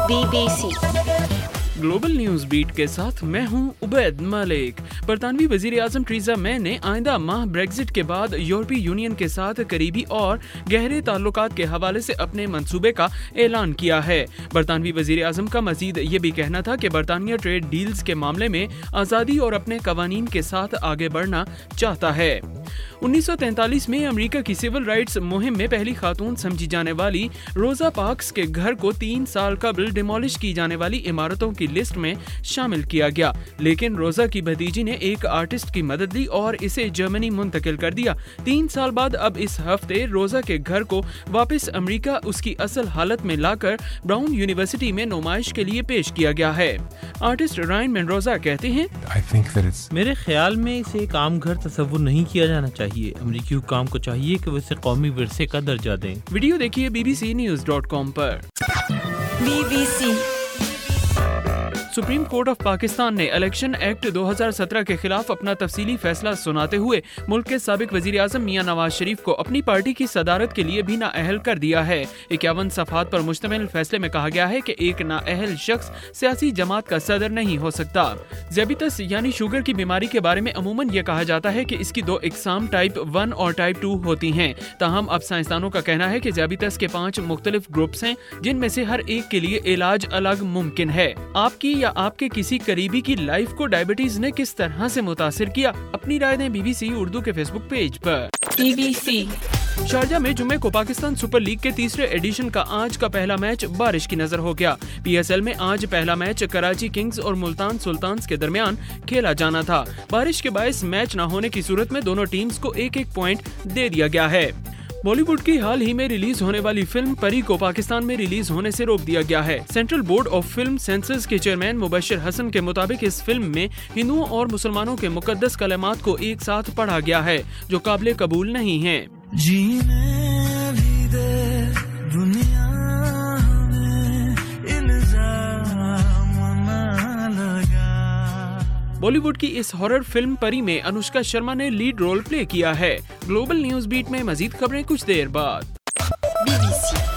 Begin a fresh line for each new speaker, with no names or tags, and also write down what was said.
BBC
global news beat के साथ मैं हूं उबैद मलिक। बरतानवी वजीर आजम टीरेसा मे ने आइंदा माह ब्रेक्जिट के बाद यूरोपीय यूनियन के साथ करीबी और गहरे ताल्लुकात के हवाले से अपने मंसूबे का ऐलान किया है। बरतानवी वजीर आजम का मजीद ये भी कहना था कि बरतानिया ट्रेड डील्स के मामले में आज़ादी और अपने कवानीन के साथ आगे बढ़ना चाहता है। 1943 में अमेरिका की सिविल राइट्स मुहिम में पहली खातून समझी जाने वाली रोजा पार्क्स के घर को 3 साल कबल डिमोलिश की जाने वाली इमारतों की लिस्ट में शामिल किया गया, लेकिन रोजा की भतीजी ने एक आर्टिस्ट की मदद ली और इसे जर्मनी मुंतकिल कर दिया। 3 साल बाद अब इस हफ्ते रोजा के घर को वापस अमेरिका उसकी असल हालत में लाकर ब्राउन यूनिवर्सिटी में नुमाइश के लिए पेश किया गया है। आर्टिस्ट रायन मेंडोजा कहते हैं,
मेरे ख्याल में इसे एक आम घर तस्वुर नहीं किया जाना चाहिए। अमेरिकी हुक्काम को चाहिए कि वो इसे कौमी विरसे का दर्जा दें।
वीडियो देखिए bbcnews.com पर।
BBC
Supreme Court of Pakistan ने इलेक्शन एक्ट 2017 के खिलाफ अपना तफसीली फैसला सुनाते हुए मुल्क के साबिक वजीर आजम मियां नवाज शरीफ को अपनी पार्टी की सदारत के लिए भी नाअहल कर दिया है। 51 सफ़हात पर मुश्तमिल फैसले में कहा गया है कि एक नाअहल शख्स सियासी जमात का सदर नहीं हो सकता। ज़ियाबितस यानी शुगर की बीमारी के बारे में अमूमन ये कहा जाता है कि इसकी 2 इकसाम टाइप 1 और टाइप 2 होती हैं। ताहम अब साइंसदानों का कहना है कि ज़ियाबितस के 5 मुख्तलिफ ग्रुप्स हैं, जिनमें से हर एक के लिए इलाज अलग मुमकिन है। आपकी या आपके किसी करीबी की लाइफ को डायबिटीज ने किस तरह से मुतासिर किया? अपनी राय दें BBC उर्दू के फेसबुक पेज पर।
BBC
शारजा में जुमे को पाकिस्तान सुपर लीग के 3रे एडिशन का आज का पहला मैच बारिश की नजर हो गया। PSL में आज पहला मैच कराची किंग्स और मुल्तान सुल्तान्स के दरमियान खेला जाना था। बारिश के बायस मैच न होने की सूरत में दोनों टीम्स को 1-1 पॉइंट दे दिया गया है। बॉलीवुड की हाल ही में रिलीज होने वाली फिल्म परी को पाकिस्तान में रिलीज होने से रोक दिया गया है। Central Board of Film Censors के चेयरमैन मुबश्शिर हसन के मुताबिक इस फिल्म में हिंदुओं और मुसलमानों के मुकद्दस कलमात को एक साथ पढ़ा गया है, जो काबिल कबूल नहीं है। बॉलीवुड की इस हॉरर फिल्म परी में अनुष्का शर्मा ने लीड रोल प्ले किया है। ग्लोबल न्यूज बीट में मजीद खबरें कुछ देर बाद।
BBC